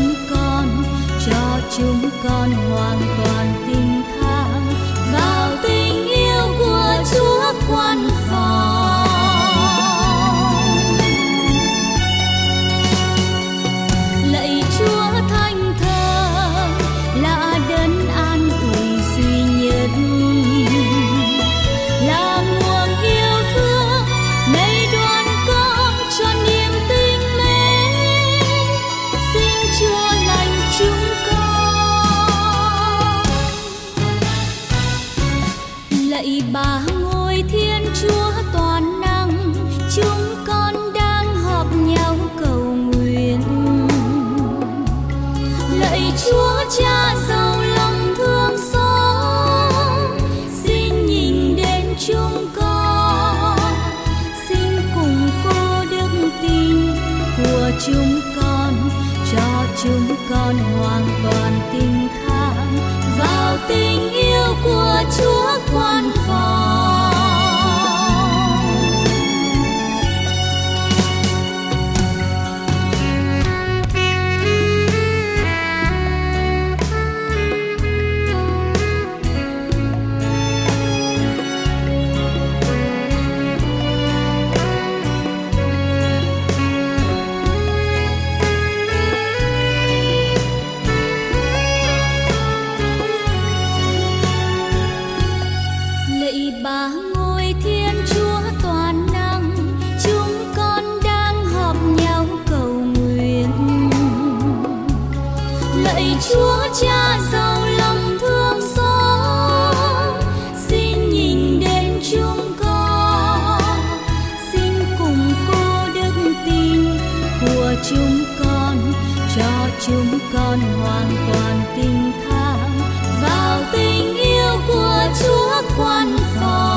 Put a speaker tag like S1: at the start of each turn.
S1: chúng con, cho chúng con hoàn toàn tình thang vào tình yêu của Chúa quan phòng. Lạy Chúa Thánh Thần là đấng an ủi duy nhất, là nguồn yêu thương này đoàn con cho niềm tin mến. Xin Chúa lành chúng con. Lạy Ba Ngôi Thiên Chúa toàn năng, chúng con đang họp nhau cầu nguyện. Lạy Chúa Cha giàu lòng thương xót, xin nhìn đến chúng con, xin củng cố đức tin của chúng con, cho chúng con hoàn toàn tình thang vào tình yêu của Chúa quan phòng. Lạy Ba Ngôi Thiên Chúa toàn năng, chúng con đang họp nhau cầu nguyện. Lạy Chúa Cha giàu lòng thương xót, xin nhìn đến chúng con, xin củng cố đức tin của chúng con, cho chúng con hoàn toàn tình thang vào tình yêu của Chúa quan phòng.